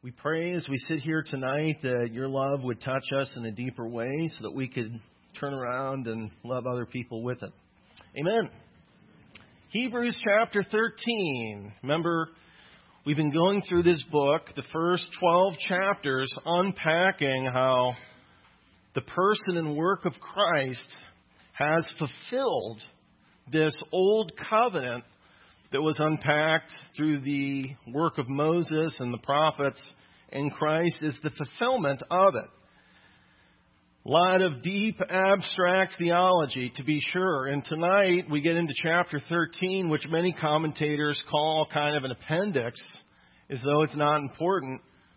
We pray as we sit here tonight that your love would touch us in a deeper way so that we could turn around and love other people with it. Amen. Hebrews chapter 13. Remember, we've been going through this book, the first 12 chapters, unpacking how the person and work of Christ has fulfilled this old covenant that was unpacked through the work of Moses and the prophets, and Christ is the fulfillment of it. A lot of deep, abstract theology, to be sure. And tonight we get into chapter 13, which many commentators call kind of an appendix, as though it's not important.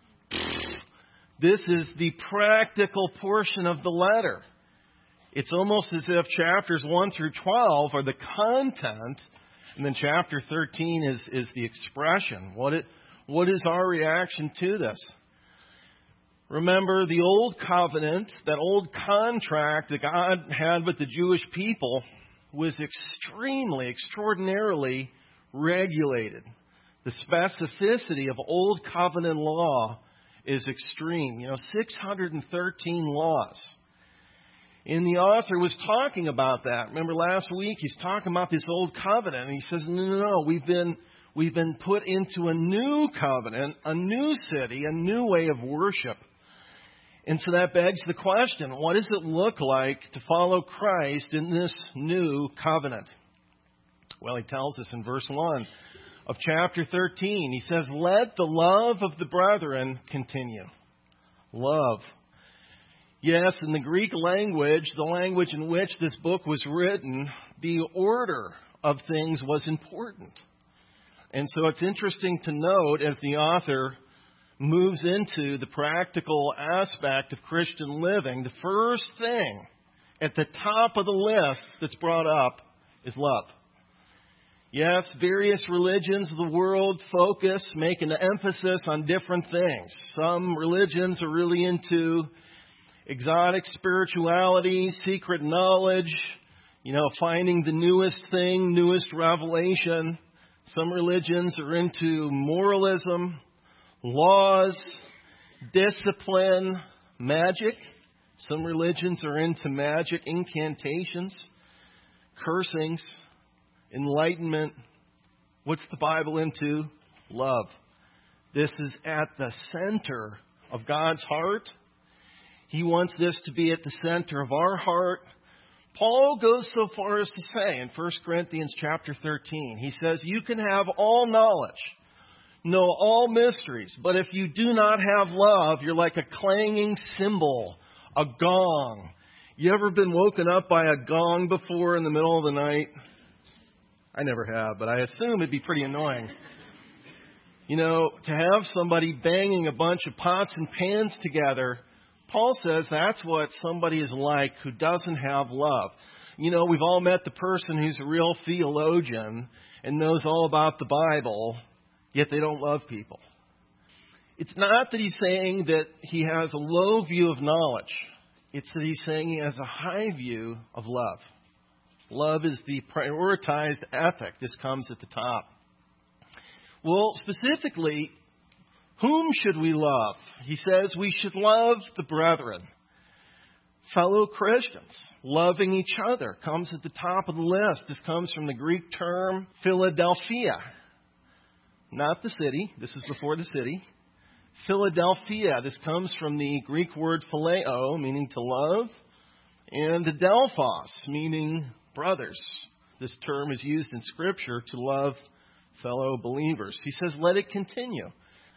This is the practical portion of the letter. It's almost as if chapters 1 through 12 are the content, and then chapter 13 is the expression. What is our reaction to this? Remember, the old covenant, that old contract that God had with the Jewish people was extraordinarily regulated. The specificity of old covenant law is extreme. 613 laws. And the author was talking about that. Remember last week he's talking about this old covenant, and he says, no, we've been put into a new covenant, a new city, a new way of worship. And so that begs the question, what does it look like to follow Christ in this new covenant? Well, he tells us in verse 1 of chapter 13, he says, let the love of the brethren continue. Love. Yes, in the Greek language, the language in which this book was written, the order of things was important. And so it's interesting to note as the author moves into the practical aspect of Christian living, the first thing at the top of the list that's brought up is love. Yes, various religions of the world make an emphasis on different things. Some religions are really into exotic spirituality, secret knowledge, finding the newest thing, newest revelation. Some religions are into moralism, laws, discipline, magic. Some religions are into magic, incantations, cursings, enlightenment. What's the Bible into? Love. This is at the center of God's heart. He wants this to be at the center of our heart. Paul goes so far as to say in 1 Corinthians chapter 13, he says, you can have all knowledge, know all mysteries, but if you do not have love, you're like a clanging cymbal, a gong. You ever been woken up by a gong before in the middle of the night? I never have, but I assume it'd be pretty annoying. To have somebody banging a bunch of pots and pans together, Paul says that's what somebody is like who doesn't have love. We've all met the person who's a real theologian and knows all about the Bible, yet they don't love people. It's not that he's saying that he has a low view of knowledge. It's that he's saying he has a high view of love. Love is the prioritized ethic. This comes at the top. Well, specifically, whom should we love? He says we should love the brethren, fellow Christians. Loving each other comes at the top of the list. This comes from the Greek term Philadelphia. Not the city. This is before the city. Philadelphia. This comes from the Greek word phileo, meaning to love, and adelphos, meaning brothers. This term is used in Scripture to love fellow believers. He says, let it continue.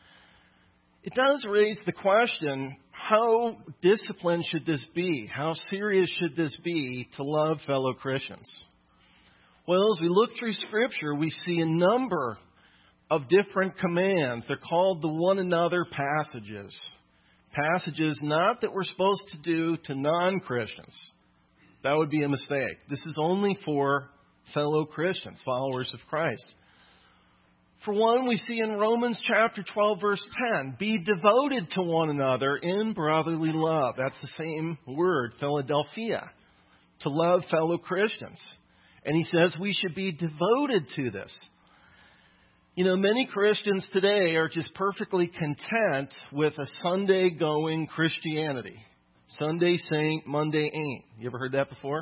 It does raise the question, how disciplined should this be? How serious should this be to love fellow Christians? Well, as we look through Scripture, we see a number of different commands. They're called the one another passages. Passages not that we're supposed to do to non-Christians. That would be a mistake. This is only for fellow Christians, followers of Christ. For one, we see in Romans chapter 12, verse 10, be devoted to one another in brotherly love. That's the same word, Philadelphia, to love fellow Christians. And he says we should be devoted to this. You know, many Christians today are just perfectly content with a Sunday-going Christianity. Sunday saint, Monday ain't. You ever heard that before?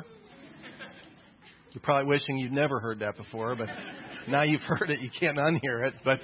You're probably wishing you'd never heard that before, but now you've heard it, you can't unhear it. But,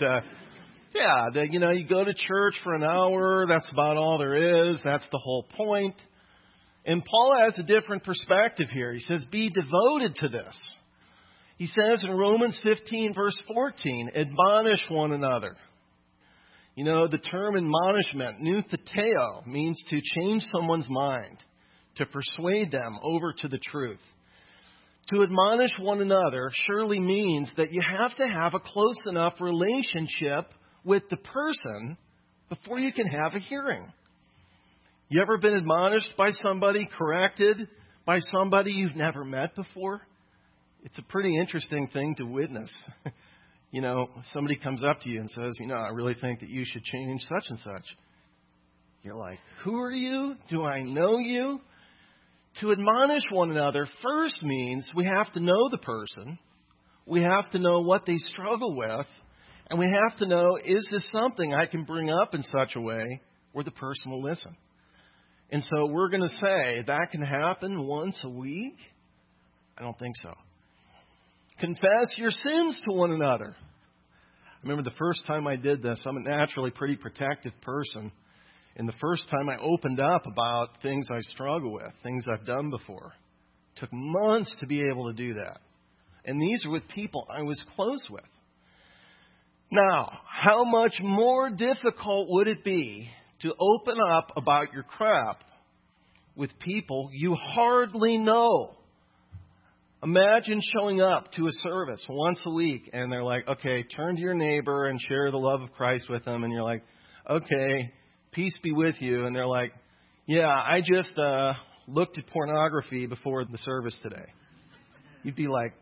you go to church for an hour, that's about all there is, that's the whole point. And Paul has a different perspective here. He says, be devoted to this. He says in Romans 15, verse 14, admonish one another. You know, the term admonishment, noutheteo, means to change someone's mind, to persuade them over to the truth. To admonish one another surely means that you have to have a close enough relationship with the person before you can have a hearing. You ever been admonished by somebody, corrected by somebody you've never met before? It's a pretty interesting thing to witness. You know, somebody comes up to you and says, I really think that you should change such and such. You're like, who are you? Do I know you? To admonish one another first means we have to know the person. We have to know what they struggle with. And we have to know, is this something I can bring up in such a way where the person will listen? And so we're going to say that can happen once a week? I don't think so. Confess your sins to one another. I remember the first time I did this, I'm a naturally pretty protective person. And the first time I opened up about things I struggle with, things I've done before, it took months to be able to do that. And these are with people I was close with. Now, how much more difficult would it be to open up about your crap with people you hardly know? Imagine showing up to a service once a week and they're like, okay, turn to your neighbor and share the love of Christ with them. And you're like, okay, peace be with you. And they're like, yeah, I just looked at pornography before the service today. You'd be like,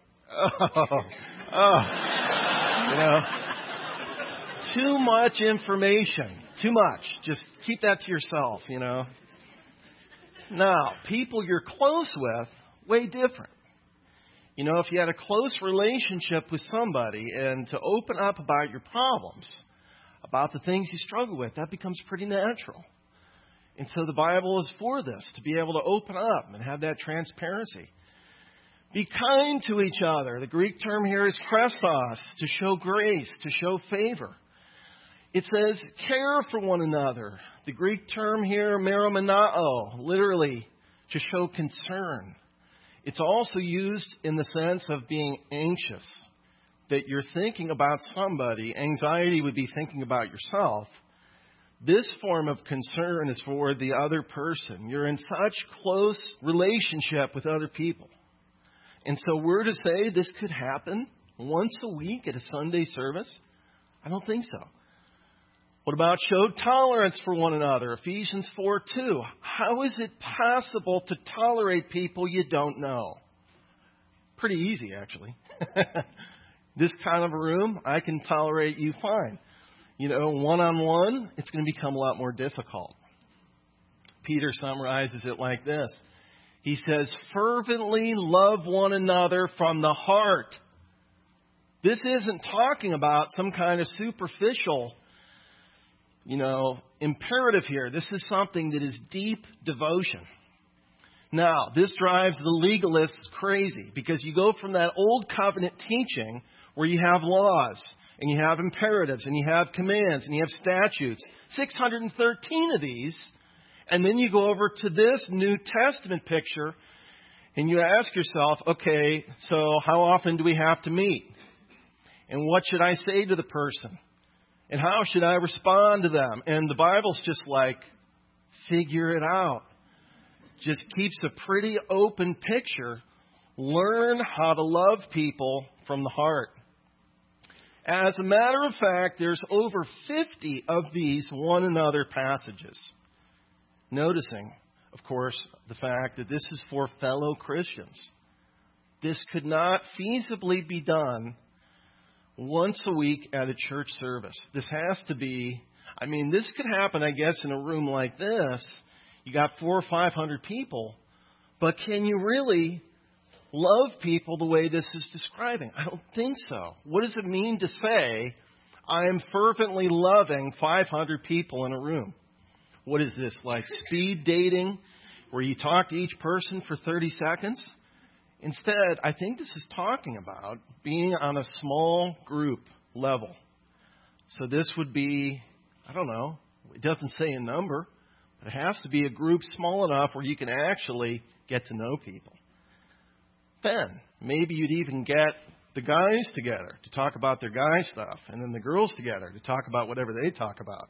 too much information, too much. Just keep that to yourself, Now, people you're close with, way different. If you had a close relationship with somebody and to open up about your problems, about the things you struggle with, that becomes pretty natural. And so the Bible is for this, to be able to open up and have that transparency. Be kind to each other. The Greek term here is chrestos, to show grace, to show favor. It says care for one another. The Greek term here, meromenao, literally to show concern. It's also used in the sense of being anxious, that you're thinking about somebody. Anxiety would be thinking about yourself. This form of concern is for the other person. You're in such close relationship with other people. And so we're to say this could happen once a week at a Sunday service? I don't think so. What about show tolerance for one another? Ephesians 4:2. How is it possible to tolerate people you don't know? Pretty easy, actually. This kind of a room, I can tolerate you fine. One-on-one, it's going to become a lot more difficult. Peter summarizes it like this. He says, fervently love one another from the heart. This isn't talking about some kind of superficial imperative here. This is something that is deep devotion. Now, this drives the legalists crazy because you go from that old covenant teaching where you have laws and you have imperatives and you have commands and you have statutes, 613 of these, and then you go over to this New Testament picture and you ask yourself, okay, so how often do we have to meet? And what should I say to the person? And how should I respond to them? And the Bible's just like, figure it out. Just keeps a pretty open picture. Learn how to love people from the heart. As a matter of fact, there's over 50 of these one another passages. Noticing, of course, the fact that this is for fellow Christians. This could not feasibly be done once a week at a church service. This has to be, this could happen, I guess, in a room like this. You got 400 or 500 people, but can you really love people the way this is describing? I don't think so. What does it mean to say I am fervently loving 500 people in a room. What is this, like speed dating, where you talk to each person for 30 seconds? Instead, I think this is talking about being on a small group level. So this would be, I don't know, it doesn't say a number, but it has to be a group small enough where you can actually get to know people. Then, maybe you'd even get the guys together to talk about their guy stuff, and then the girls together to talk about whatever they talk about.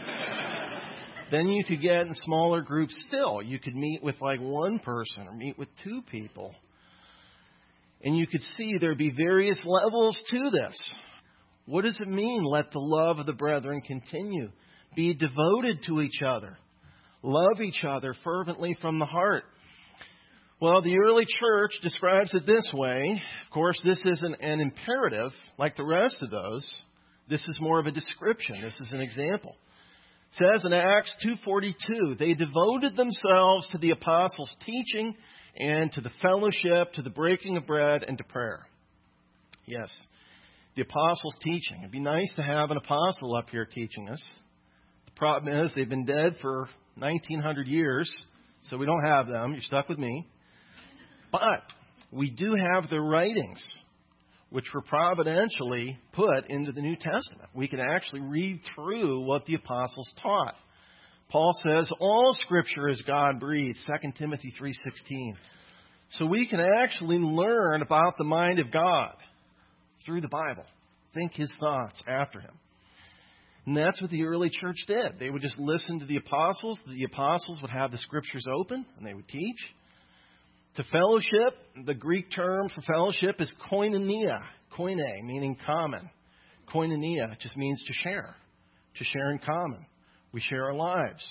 Then you could get in smaller groups still. You could meet with like one person or meet with two people. And you could see there'd be various levels to this. What does it mean? Let the love of the brethren continue. Be devoted to each other. Love each other fervently from the heart. Well, the early church describes it this way. Of course, this isn't an imperative like the rest of those. This is more of a description. This is an example. It says in Acts 2:42, they devoted themselves to the apostles' teaching and to the fellowship, to the breaking of bread, and to prayer. Yes, the apostles' teaching. It'd be nice to have an apostle up here teaching us. The problem is they've been dead for 1,900 years, so we don't have them. You're stuck with me. But we do have their writings, which were providentially put into the New Testament. We can actually read through what the apostles taught. Paul says all Scripture is God-breathed, 2 Timothy 3:16. So we can actually learn about the mind of God through the Bible. Think His thoughts after Him. And that's what the early church did. They would just listen to the apostles. The apostles would have the Scriptures open, and they would teach. To fellowship, the Greek term for fellowship is koinonia. Koine, meaning common. Koinonia just means to share in common. We share our lives.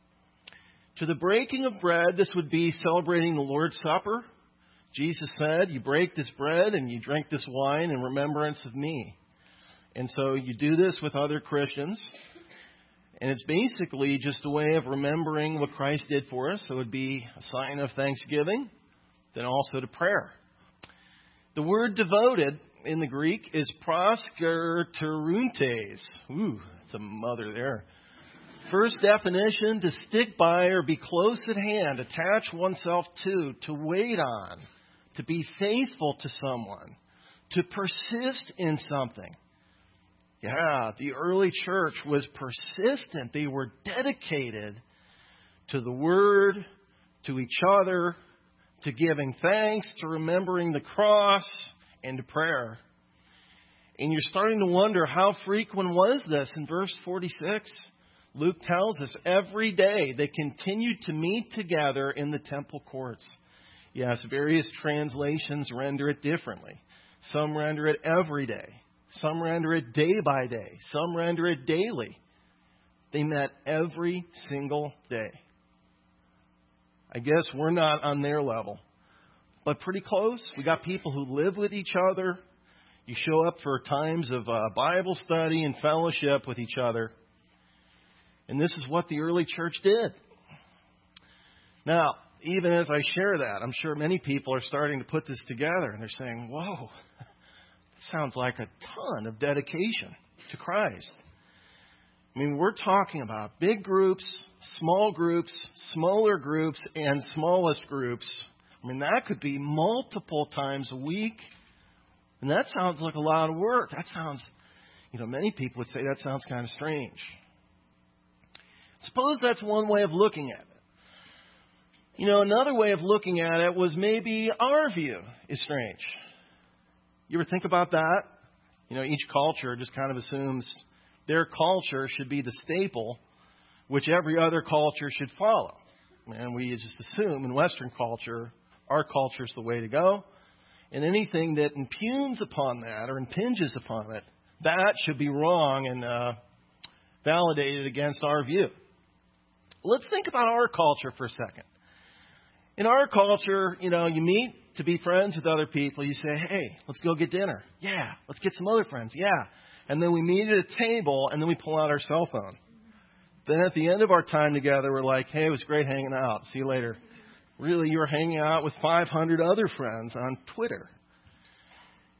To the breaking of bread, this would be celebrating the Lord's Supper. Jesus said, you break this bread and you drink this wine in remembrance of me. And so you do this with other Christians. And it's basically just a way of remembering what Christ did for us. So it would be a sign of thanksgiving, then also to prayer. The word devoted in the Greek is proskerteruntes. Ooh, it's a mother there. First definition, to stick by or be close at hand, attach oneself to wait on, to be faithful to someone, to persist in something. Yeah, the early church was persistent. They were dedicated to the Word, to each other, to giving thanks, to remembering the cross, and to prayer. And you're starting to wonder, how frequent was this? In verse 46, Luke tells us every day they continued to meet together in the temple courts. Yes, various translations render it differently. Some render it every day. Some render it day by day. Some render it daily. They met every single day. I guess we're not on their level, but pretty close. We got people who live with each other. You show up for times of Bible study and fellowship with each other. And this is what the early church did. Now, even as I share that, I'm sure many people are starting to put this together, and they're saying, whoa, that sounds like a ton of dedication to Christ. I mean, we're talking about big groups, smaller groups, and smallest groups. I mean, that could be multiple times a week. And that sounds like a lot of work. That sounds, many people would say that sounds kind of strange. Suppose that's one way of looking at it. Another way of looking at it was maybe our view is strange. You ever think about that? Each culture just kind of assumes their culture should be the staple, which every other culture should follow. And we just assume in Western culture, our culture is the way to go. And anything that impugns upon that or impinges upon it, that should be wrong and validated against our view. Let's think about our culture for a second. In our culture, you meet to be friends with other people. You say, hey, let's go get dinner. Yeah. Let's get some other friends. Yeah. And then we meet at a table, and then we pull out our cell phone. Then at the end of our time together, we're like, hey, it was great hanging out. See you later. Really, you were hanging out with 500 other friends on Twitter.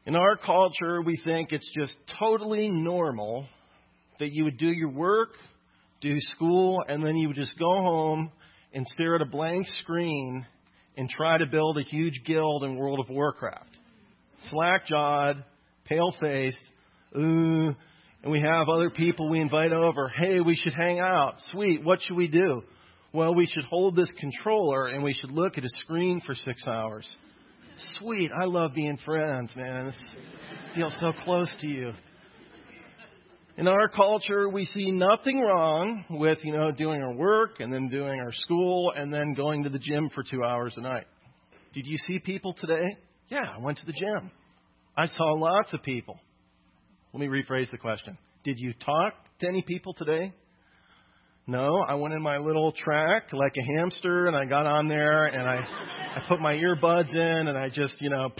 In our culture, we think it's just totally normal that you would do your work, do school, and then you would just go home and stare at a blank screen and try to build a huge guild in World of Warcraft. Slack-jawed, pale-faced, and we have other people we invite over. Hey, we should hang out. Sweet, what should we do? Well, we should hold this controller and we should look at a screen for 6 hours. Sweet, I love being friends, man. This feels so close to you. In our culture, we see nothing wrong with, doing our work and then doing our school and then going to the gym for 2 hours a night. Did you see people today? Yeah, I went to the gym. I saw lots of people. Let me rephrase the question. Did you talk to any people today? No, I went in my little track like a hamster and I got on there and I put my earbuds in and I just,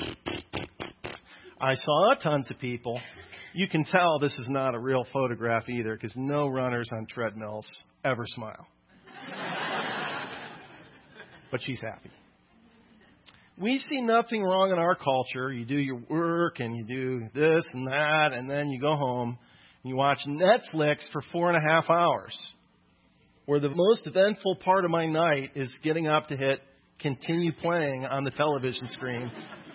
I saw tons of people. You can tell this is not a real photograph either because no runners on treadmills ever smile. But she's happy. We see nothing wrong in our culture. You do your work and you do this and that, and then you go home and you watch Netflix for 4.5 hours, where the most eventful part of my night is getting up to hit continue playing on the television screen.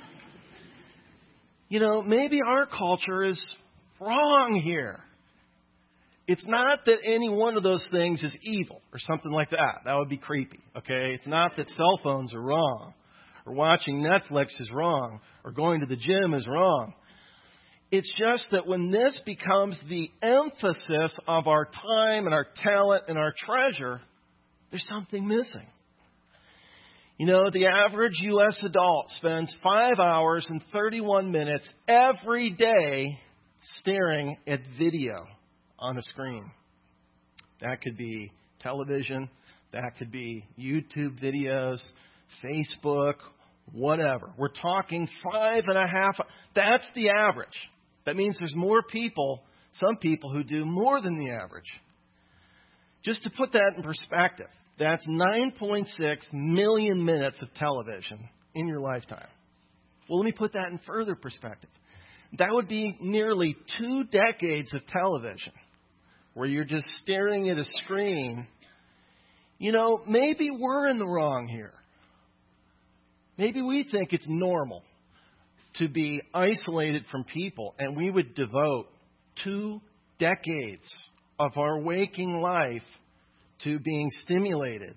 Maybe our culture is wrong here. It's not that any one of those things is evil or something like that. That would be creepy, okay? It's not that cell phones are wrong or watching Netflix is wrong or going to the gym is wrong. It's just that when this becomes the emphasis of our time and our talent and our treasure, there's something missing. The average U.S. adult spends 5 hours and 31 minutes every day staring at video on a screen. That could be television. That could be YouTube videos, Facebook, whatever. We're talking 5.5. That's the average. That means there's more people, some people who do more than the average. Just to put that in perspective, that's 9.6 million minutes of television in your lifetime. Well, let me put that in further perspective. That would be nearly 2 decades of television where you're just staring at a screen. Maybe we're in the wrong here. Maybe we think it's normal to be isolated from people, and we would devote 2 decades of our waking life to being stimulated.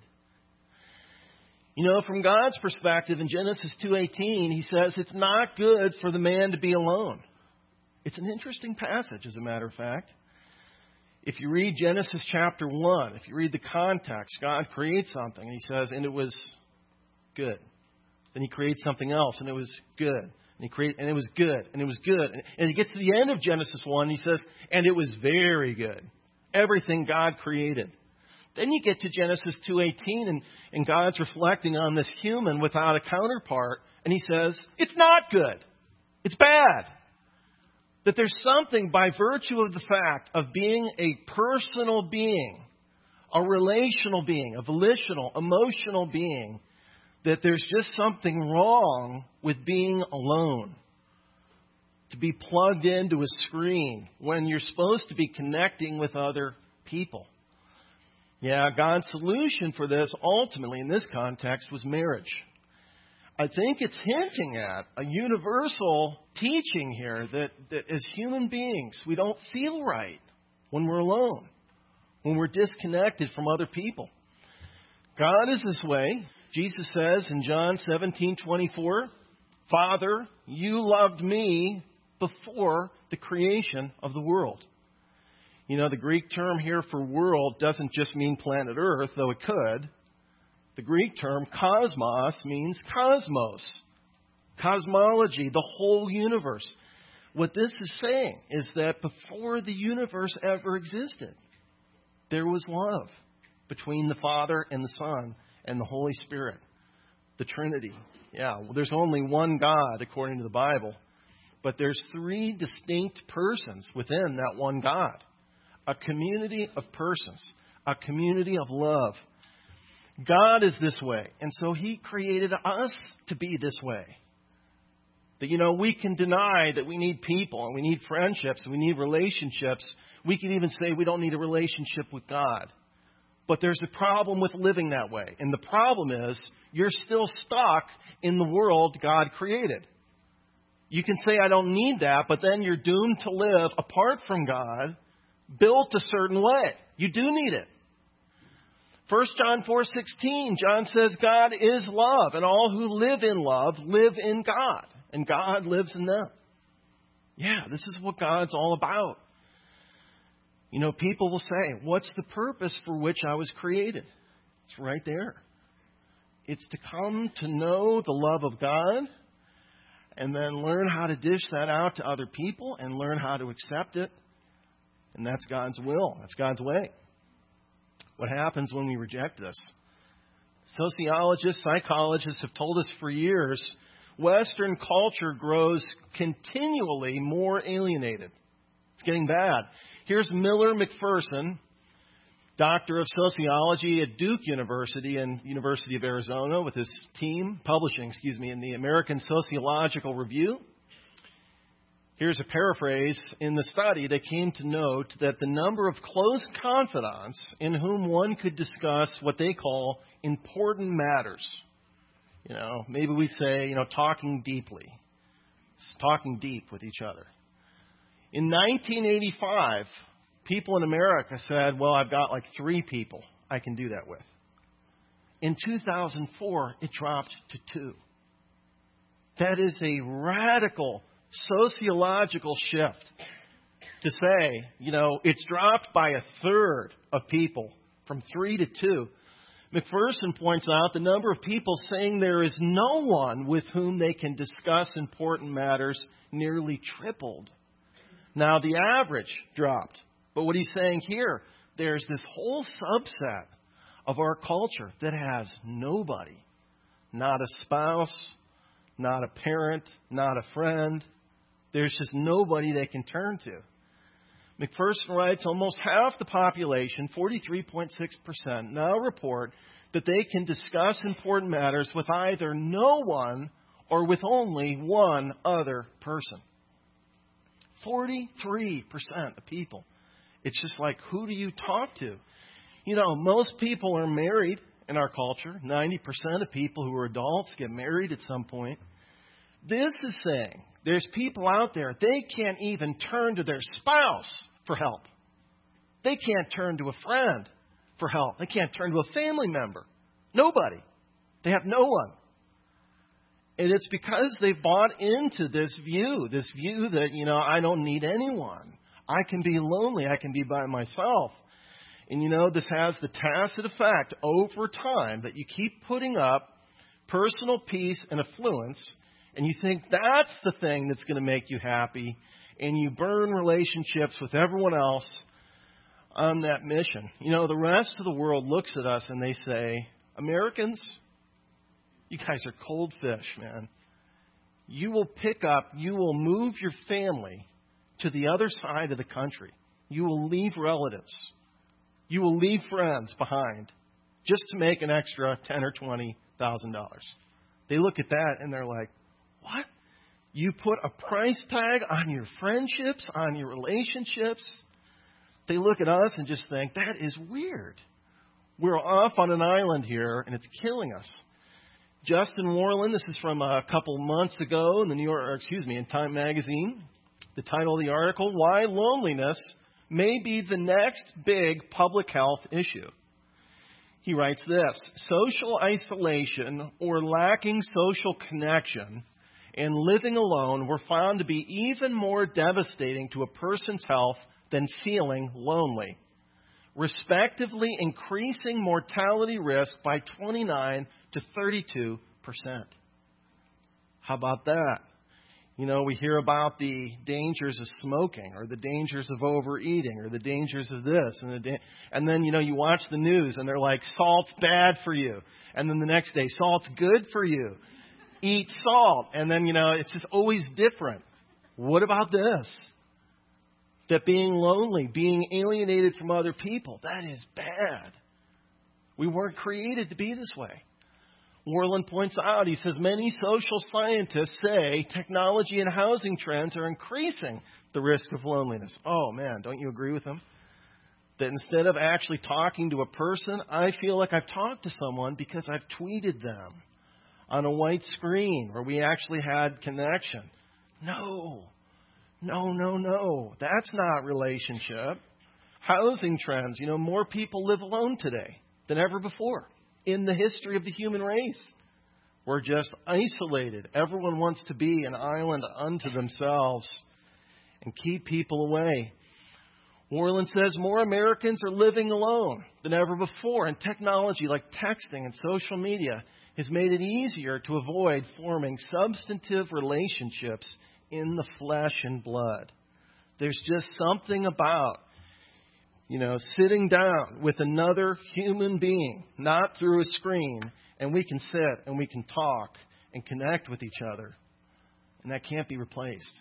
From God's perspective, in Genesis 2:18, He says it's not good for the man to be alone. It's an interesting passage, as a matter of fact. If you read Genesis chapter 1, if you read the context, God creates something, and He says, and it was good. Then He creates something else, and it was good. And it was good, and it was good. And He gets to the end of Genesis 1, He says, and it was very good. Everything God created. Then you get to Genesis 2:18, and God's reflecting on this human without a counterpart, and He says, it's not good. It's bad. That there's something by virtue of the fact of being a personal being, a relational being, a volitional, emotional being, that there's just something wrong with being alone. To be plugged into a screen when you're supposed to be connecting with other people. Yeah, God's solution for this, ultimately, in this context, was marriage. I think it's hinting at a universal teaching here that as human beings, we don't feel right when we're alone, when we're disconnected from other people. God is this way. Jesus says in John 17:24, Father, you loved me before the creation of the world. The Greek term here for world doesn't just mean planet Earth, though it could. The Greek term cosmos means cosmos, cosmology, the whole universe. What this is saying is that before the universe ever existed, there was love between the Father and the Son and the Holy Spirit, the Trinity. Yeah, well, there's only one God according to the Bible, but there's 3 distinct persons within that one God. A community of persons, a community of love. God is this way, and so He created us to be this way. That, we can deny that we need people and we need friendships and we need relationships. We can even say we don't need a relationship with God. But there's a problem with living that way. And the problem is you're still stuck in the world God created. You can say I don't need that, but then you're doomed to live apart from God, built a certain way. You do need it. 1 John 4:16, John says God is love, and all who live in love live in God, and God lives in them. Yeah, this is what God's all about. People will say, what's the purpose for which I was created? It's right there. It's to come to know the love of God and then learn how to dish that out to other people and learn how to accept it. And that's God's will. That's God's way. What happens when we reject this? Sociologists, psychologists have told us for years, Western culture grows continually more alienated. It's getting bad. Here's Miller McPherson, doctor of sociology at Duke University and University of Arizona with his team, publishing in the American Sociological Review. Here's a paraphrase. In the study, they came to note that the number of close confidants in whom one could discuss what they call important matters. Maybe we'd say, talking deeply. Talking deep with each other. In 1985, people in America said, well, I've got like 3 people I can do that with. In 2004, it dropped to 2. That is a radical sociological shift to say, it's dropped by 1/3 of people from 3 to 2. McPherson points out the number of people saying there is no one with whom they can discuss important matters nearly tripled. Now, the average dropped. But what he's saying here, there's this whole subset of our culture that has nobody. Not a spouse, not a parent, not a friend. There's just nobody they can turn to. McPherson writes, almost half the population, 43.6%, now report that they can discuss important matters with either no one or with only one other person. 43% of people. It's just like, who do you talk to? Most people are married in our culture. 90% of people who are adults get married at some point. This is saying there's people out there, they can't even turn to their spouse for help. They can't turn to a friend for help. They can't turn to a family member. Nobody. They have no one. And it's because they've bought into this view that, I don't need anyone. I can be lonely. I can be by myself. And, this has the tacit effect over time that you keep putting up personal peace and affluence, and you think that's the thing that's going to make you happy, and you burn relationships with everyone else on that mission. The rest of the world looks at us and they say, Americans, you guys are cold fish, man. You will move your family to the other side of the country. You will leave relatives. You will leave friends behind just to make an extra $10,000 or $20,000. They look at that and they're like, what? You put a price tag on your friendships, on your relationships? They look at us and just think, that is weird. We're off on an island here and it's killing us. Justin Warland, this is from a couple months ago in in Time Magazine. The title of the article, Why Loneliness May Be the Next Big Public Health Issue. He writes this, social isolation or lacking social connection and living alone were found to be even more devastating to a person's health than feeling lonely, respectively increasing mortality risk by 29 to 32%. How about that? We hear about the dangers of smoking or the dangers of overeating or the dangers of this. And then, you watch the news and they're like, salt's bad for you. And then the next day, salt's good for you. Eat salt. And then, it's just always different. What about this? That being lonely, being alienated from other people, that is bad. We weren't created to be this way. Worland points out, he says, many social scientists say technology and housing trends are increasing the risk of loneliness. Oh, man, don't you agree with him? That instead of actually talking to a person, I feel like I've talked to someone because I've tweeted them on a white screen where we actually had connection. No. That's not relationship. Housing trends. More people live alone today than ever before in the history of the human race. We're just isolated. Everyone wants to be an island unto themselves and keep people away. Worland says more Americans are living alone than ever before, and technology like texting and social media has made it easier to avoid forming substantive relationships in the flesh and blood. There's just something about, sitting down with another human being, not through a screen, and we can sit and we can talk and connect with each other. And that can't be replaced.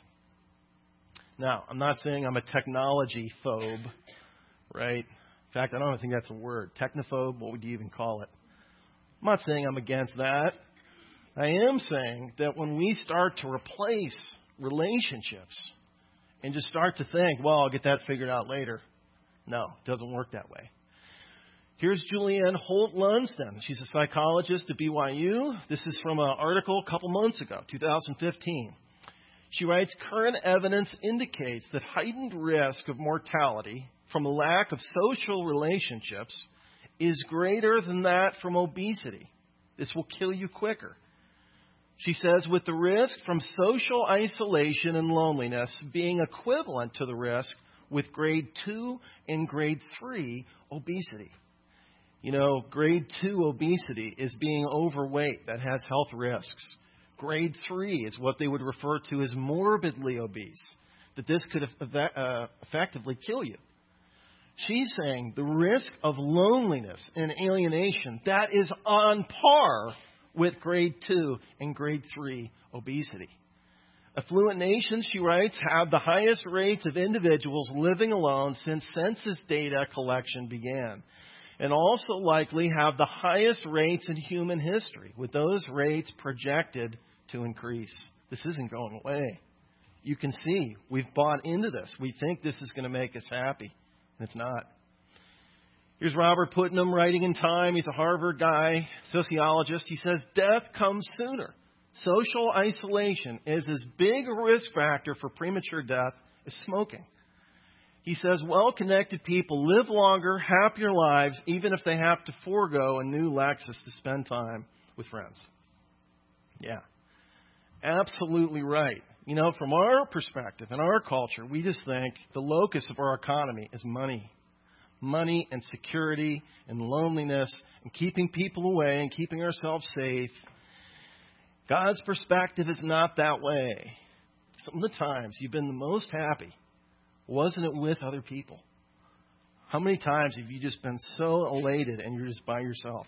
Now, I'm not saying I'm a technology phobe, right? In fact, I don't even think that's a word. Technophobe, what would you even call it? I'm not saying I'm against that. I am saying that when we start to replace relationships and just start to think, well, I'll get that figured out later. No, it doesn't work that way. Here's Julianne Holt-Lundsden. She's a psychologist at BYU. This is from an article a couple months ago, 2015. She writes, current evidence indicates that heightened risk of mortality from a lack of social relationships is greater than that from obesity. This will kill you quicker. She says, with the risk from social isolation and loneliness being equivalent to the risk with grade 2 and grade 3 obesity. Grade 2 obesity is being overweight. That has health risks. Grade 3 is what they would refer to as morbidly obese, that this could effectively kill you. She's saying the risk of loneliness and alienation, that is on par with grade 2 and grade 3 obesity. Affluent nations, she writes, have the highest rates of individuals living alone since census data collection began, and also likely have the highest rates in human history, with those rates projected to increase. This isn't going away. You can see we've bought into this. We think this is going to make us happy, and it's not. Here's Robert Putnam writing in Time. He's a Harvard guy, sociologist. He says, death comes sooner. Social isolation is as big a risk factor for premature death as smoking. He says, well-connected people live longer, happier lives, even if they have to forego a new Lexus to spend time with friends. Yeah. Absolutely right. From our perspective, in our culture, we just think the locus of our economy is money. Money and security and loneliness and keeping people away and keeping ourselves safe. God's perspective is not that way. Some of the times you've been the most happy, wasn't it with other people? How many times have you just been so elated and you're just by yourself?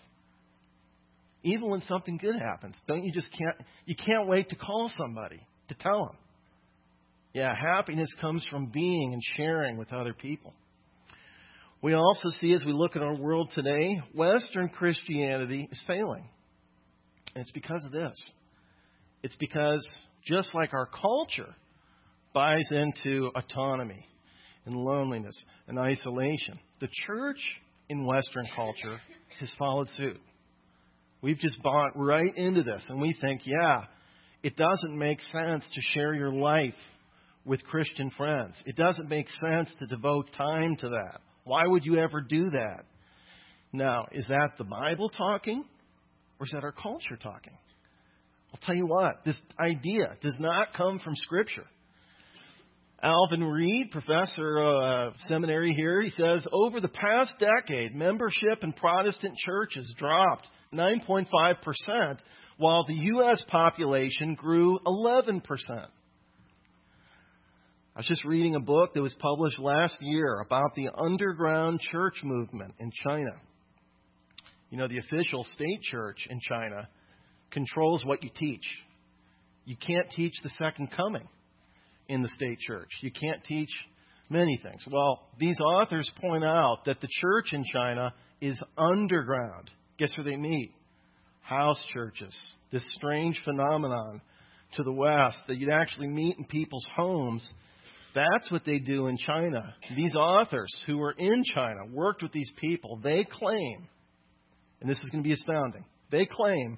Even when something good happens, you can't wait to call somebody, to tell them. Yeah, happiness comes from being and sharing with other people. We also see, as we look at our world today, Western Christianity is failing. And it's because of this. It's because, just like our culture buys into autonomy and loneliness and isolation, the church in Western culture has followed suit. We've just bought right into this, and we think, it doesn't make sense to share your life with Christian friends. It doesn't make sense to devote time to that. Why would you ever do that? Now, is that the Bible talking, or is that our culture talking? I'll tell you what, this idea does not come from Scripture. Alvin Reed, professor of seminary here, he says, over the past decade, membership in Protestant churches dropped 9.5%, while the U.S. population grew 11%. I was just reading a book that was published last year about the underground church movement in China. The official state church in China controls what you teach. You can't teach the second coming in the state church. You can't teach many things. Well, these authors point out that the church in China is underground. Guess where they meet? house churches, this strange phenomenon to the West that you'd actually meet in people's homes. That's what they do in China. These authors who were in China worked with these people. They claim, and this is going to be astounding, they claim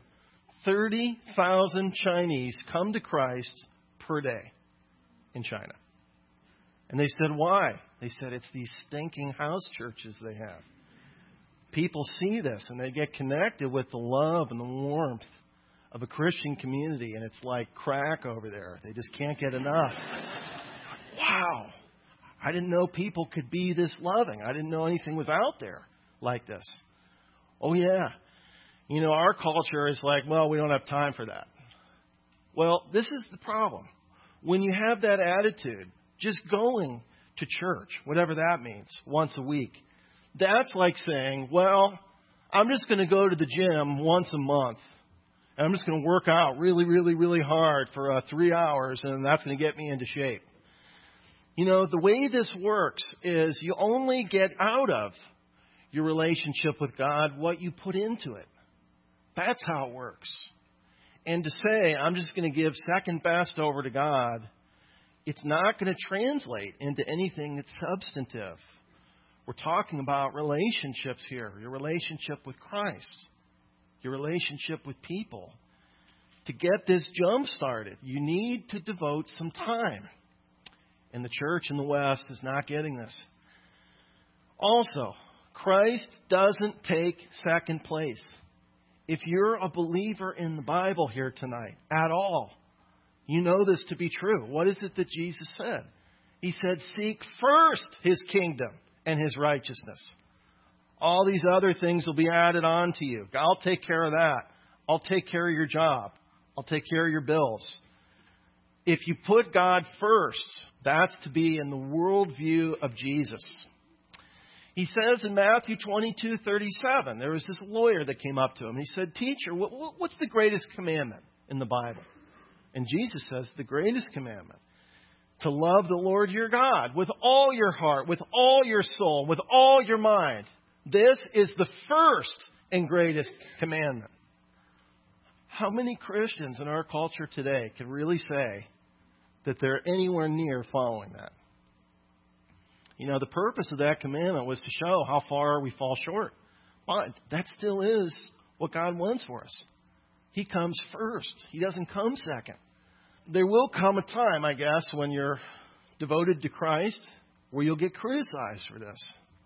30,000 Chinese come to Christ per day in China. And they said, why? They said, it's these stinking house churches they have. People see this and they get connected with the love and the warmth of a Christian community, and it's like crack over there. They just can't get enough. Wow. I didn't know people could be this loving. I didn't know anything was out there like this. Oh, yeah. You know, our culture is like, well, we don't have time for that. Well, this is the problem. When you have that attitude, just going to church, whatever that means, once a week, that's like saying, well, I'm just going to go to the gym once a month. And I'm just going to work out really, really, really hard for 3 hours, and that's going to get me into shape. You know, the way this works is you only get out of your relationship with God what you put into it. That's how it works. And to say, I'm just going to give second best over to God, it's not going to translate into anything that's substantive. We're talking about relationships here. Your relationship with Christ. Your relationship with people. To get this jump started, you need to devote some time. And the church in the West is not getting this. Also, Christ doesn't take second place. If you're a believer in the Bible here tonight at all, you know this to be true. What is it that Jesus said? He said, seek first His kingdom and His righteousness. All these other things will be added on to you. I'll take care of that. I'll take care of your job. I'll take care of your bills. If you put God first, that's to be in the worldview of Jesus. He says in Matthew 22:37, there was this lawyer that came up to him. He said, teacher, what's the greatest commandment in the Bible? And Jesus says, the greatest commandment, to love the Lord your God with all your heart, with all your soul, with all your mind. This is the first and greatest commandment. How many Christians in our culture today can really say that they're anywhere near following that? You know, the purpose of that commandment was to show how far we fall short. But that still is what God wants for us. He comes first. He doesn't come second. There will come a time, I guess, when you're devoted to Christ where you'll get criticized for this.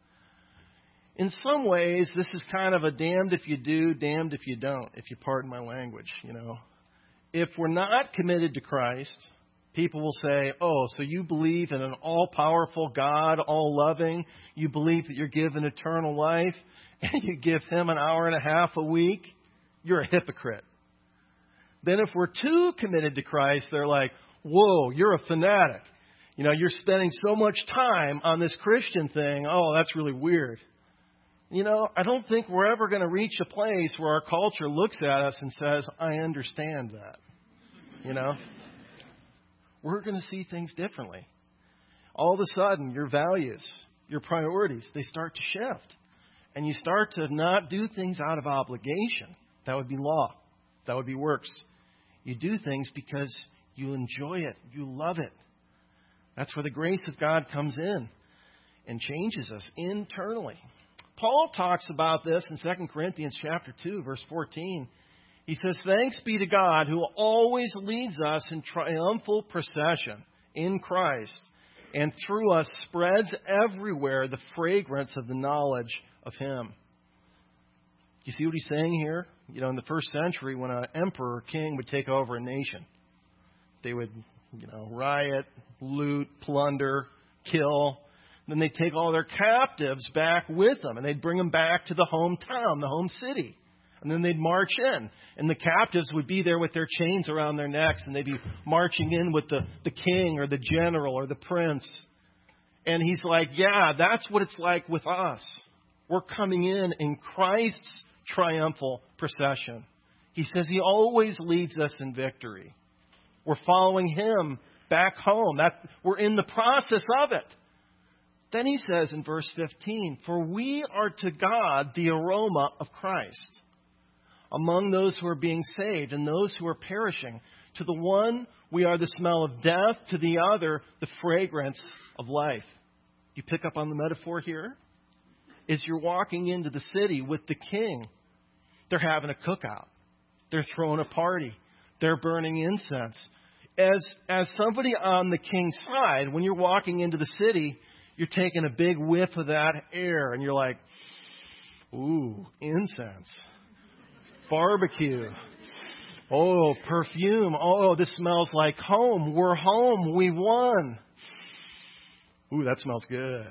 In some ways, this is kind of a damned if you do, damned if you don't, if you pardon my language, you know. If we're not committed to Christ, people will say, oh, so you believe in an all-powerful God, all-loving. You believe that you're given eternal life, and you give Him an hour and a half a week. You're a hypocrite. Then if we're too committed to Christ, they're like, whoa, you're a fanatic. You know, you're spending so much time on this Christian thing. Oh, that's really weird. You know, I don't think we're ever going to reach a place where our culture looks at us and says, I understand that. You know? We're going to see things differently. All of a sudden, your values, your priorities, they start to shift. And you start to not do things out of obligation. That would be law. That would be works. You do things because you enjoy it. You love it. That's where the grace of God comes in and changes us internally. Paul talks about this in 2 Corinthians chapter 2, verse 14. He says, thanks be to God who always leads us in triumphal procession in Christ and through us spreads everywhere the fragrance of the knowledge of Him. You see what he's saying here? You know, in the first century, when an emperor or king would take over a nation, they would, riot, loot, plunder, kill. Then they'd take all their captives back with them, and they'd bring them back to the hometown, the home city. And then they'd march in, and the captives would be there with their chains around their necks, and they'd be marching in with the king or the general or the prince. And he's like, yeah, that's what it's like with us. We're coming in Christ's triumphal procession. He says He always leads us in victory. We're following Him back home. We're in the process of it. Then he says in verse 15, for we are to God the aroma of Christ. among those who are being saved and those who are perishing. To the one, we are the smell of death. To the other, the fragrance of life. You pick up on the metaphor here? As you're walking into the city with the king, they're having a cookout. They're throwing a party. They're burning incense. As somebody on the king's side, when you're walking into the city, you're taking a big whiff of that air, and you're like, ooh, incense. Barbecue. Oh, perfume. Oh, this smells like home. We're home. We won. Ooh, that smells good.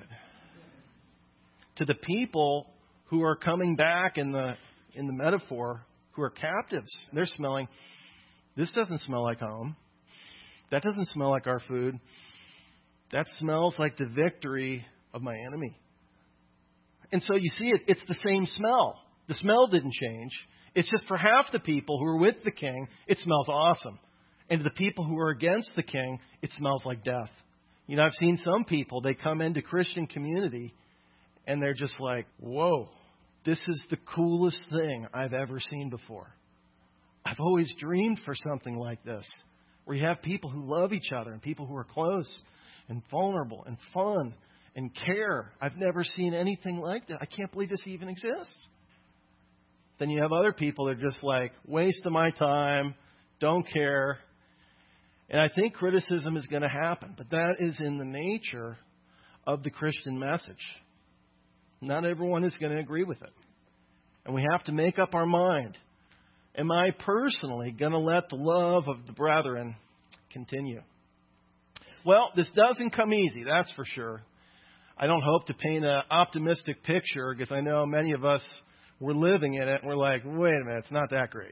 To the people who are coming back in the metaphor, who are captives, they're smelling, this doesn't smell like home. That doesn't smell like our food. That smells like the victory of my enemy. And so you see, it's the same smell. The smell didn't change. It's just for half the people who are with the king, it smells awesome. And to the people who are against the king, it smells like death. You know, I've seen some people, they come into Christian community and they're just like, whoa, this is the coolest thing I've ever seen before. I've always dreamed for something like this, where you have people who love each other and people who are close and vulnerable and fun and care. I've never seen anything like that. I can't believe this even exists. Then you have other people that are just like, waste of my time, don't care. And I think criticism is going to happen, but that is in the nature of the Christian message. Not everyone is going to agree with it. And we have to make up our mind. Am I personally going to let the love of the brethren continue? Well, this doesn't come easy, that's for sure. I don't hope to paint an optimistic picture, because I know many of us, we're living in it and we're like, wait a minute, it's not that great.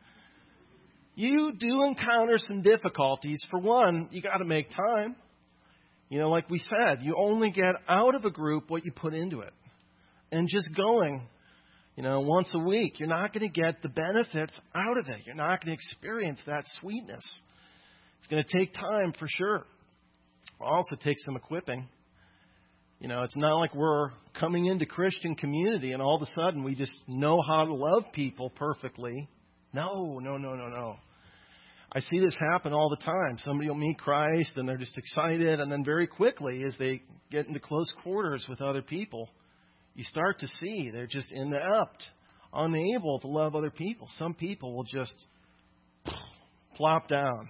You do encounter some difficulties. For one, you got to make time. You know, like we said, you only get out of a group what you put into it. And just going, you know, once a week, you're not going to get the benefits out of it. You're not going to experience that sweetness. It's going to take time for sure. It'll also take some equipping. You know, it's not like we're coming into Christian community and all of a sudden we just know how to love people perfectly. No. I see this happen all the time. Somebody will meet Christ and they're just excited, and then very quickly, as they get into close quarters with other people, you start to see they're just inept, unable to love other people. Some people will just plop down.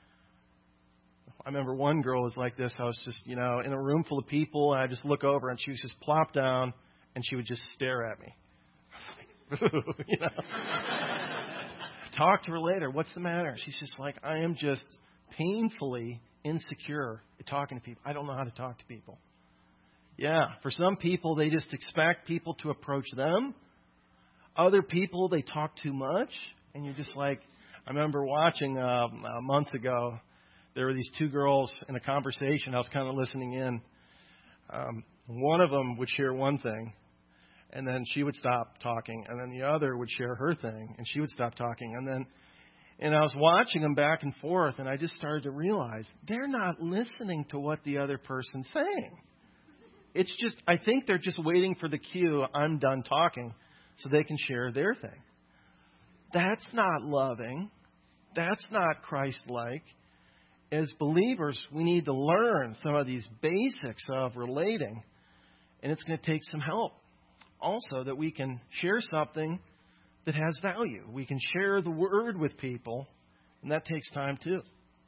I remember one girl was like this. I was just, you know, in a room full of people, and I just look over, and she was just plop down, and she would just stare at me. I was like, ooh, you know. Talk to her later. What's the matter? She's just like, I am just painfully insecure at talking to people. I don't know how to talk to people. Yeah, for some people, they just expect people to approach them. Other people, they talk too much, and you're just like, I remember watching months ago, there were these two girls in a conversation. I was kind of listening in. One of them would share one thing, and then she would stop talking, and then the other would share her thing, and she would stop talking. And I was watching them back and forth, and I just started to realize they're not listening to what the other person's saying. It's just, I think they're just waiting for the cue, I'm done talking, so they can share their thing. That's not loving. That's not Christ-like. As believers, we need to learn some of these basics of relating, and it's going to take some help. Also, that we can share something that has value. We can share the word with people, and that takes time too.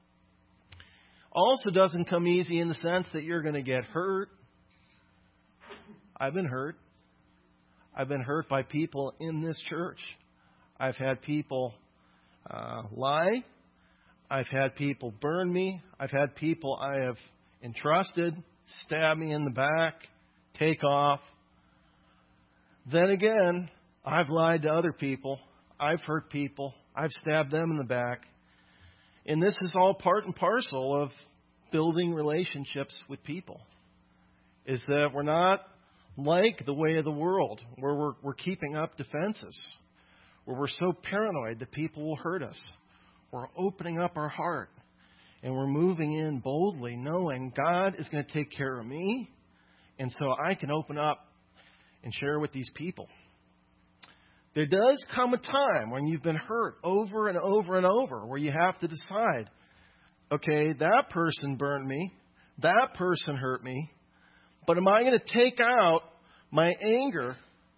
Also doesn't come easy in the sense that you're going to get hurt. I've been hurt. I've been hurt by people in this church. I've had people lie. I've had people burn me. I've had people I have entrusted stab me in the back, take off. Then again, I've lied to other people. I've hurt people. I've stabbed them in the back. And this is all part and parcel of building relationships with people. Is that we're not like the way of the world, where we're keeping up defenses, where we're so paranoid that people will hurt us. We're opening up our heart, and we're moving in boldly, knowing God is going to take care of me, and so I can open up and share with these people. There does come a time when you've been hurt over and over and over, where you have to decide, okay, that person burned me, that person hurt me, but am I going to take out my anger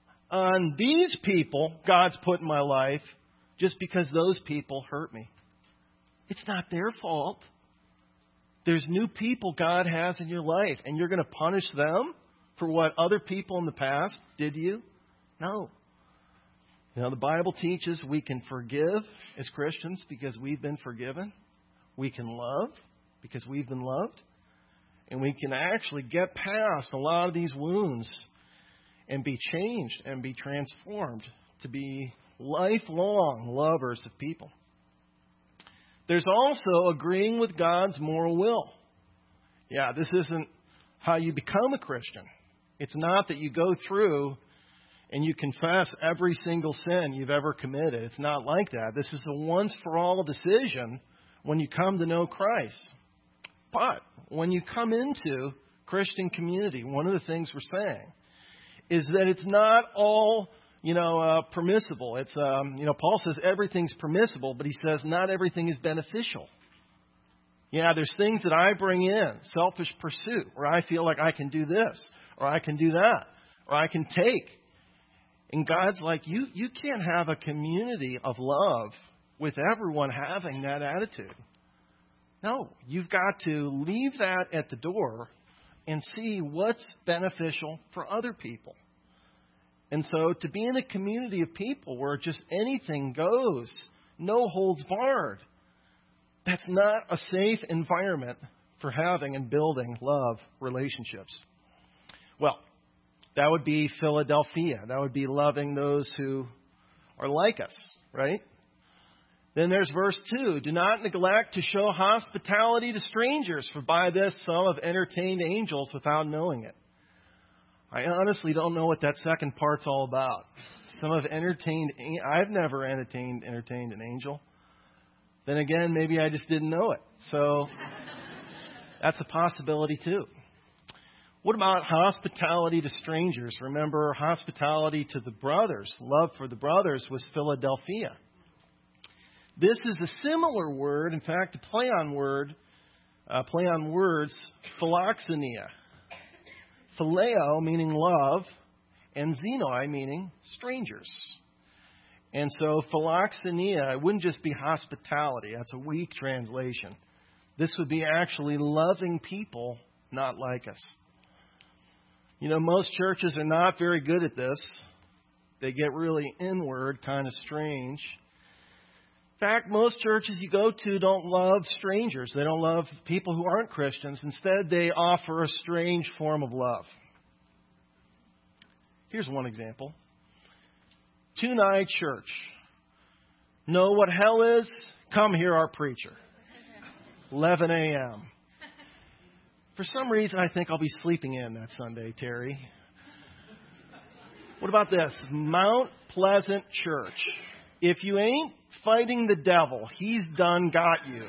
on these people God's put in my life just because those people hurt me? It's not their fault. There's new people God has in your life, and you're going to punish them for what other people in the past did to you? No. You know, the Bible teaches we can forgive as Christians because we've been forgiven. We can love because we've been loved. And we can actually get past a lot of these wounds and be changed and be transformed to be lifelong lovers of people. There's also agreeing with God's moral will. Yeah, this isn't how you become a Christian. It's not that you go through and you confess every single sin you've ever committed. It's not like that. This is a once-for-all decision when you come to know Christ. But when you come into Christian community, one of the things we're saying is that it's not all, permissible. It's, Paul says everything's permissible, but he says not everything is beneficial. Yeah, there's things that I bring in, selfish pursuit, where I feel like I can do this, or I can do that, or I can take. And God's like, you can't have a community of love with everyone having that attitude. No, you've got to leave that at the door and see what's beneficial for other people. And so to be in a community of people where just anything goes, no holds barred, that's not a safe environment for having and building love relationships. Well, that would be Philadelphia. That would be loving those who are like us, right? Then there's verse 2. Do not neglect to show hospitality to strangers, for by this some have entertained angels without knowing it. I honestly don't know what that second part's all about. Some have entertained. I've never entertained an angel. Then again, maybe I just didn't know it. So that's a possibility too. What about hospitality to strangers? Remember, hospitality to the brothers, love for the brothers was Philadelphia. This is a similar word, in fact, a play on words, philoxenia. Phileo meaning love, and xenoi meaning strangers. And so philoxenia, it wouldn't just be hospitality. That's a weak translation. This would be actually loving people not like us. Most churches are not very good at this. They get really inward, kind of strange. In fact, most churches you go to don't love strangers. They don't love people who aren't Christians. Instead, they offer a strange form of love. Here's one example. Two-night church. Know what hell is? Come hear our preacher. 11 a.m. For some reason, I think I'll be sleeping in that Sunday, Terry. What about this? Mount Pleasant Church. If you ain't fighting the devil, he's done got you.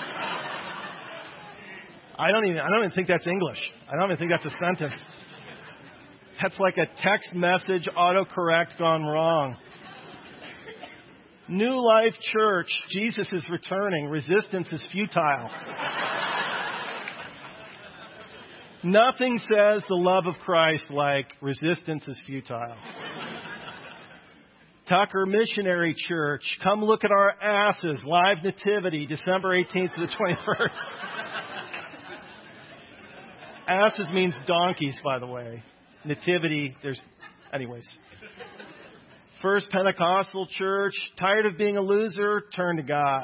I don't even think that's English. I don't even think that's a sentence. That's like a text message autocorrect gone wrong. New Life Church. Jesus is returning. Resistance is futile. Nothing says the love of Christ like resistance is futile. Tucker Missionary Church. Come look at our asses. Live Nativity, December 18th to the 21st. Asses means donkeys, by the way. Nativity, anyways. First Pentecostal Church. Tired of being a loser? Turn to God.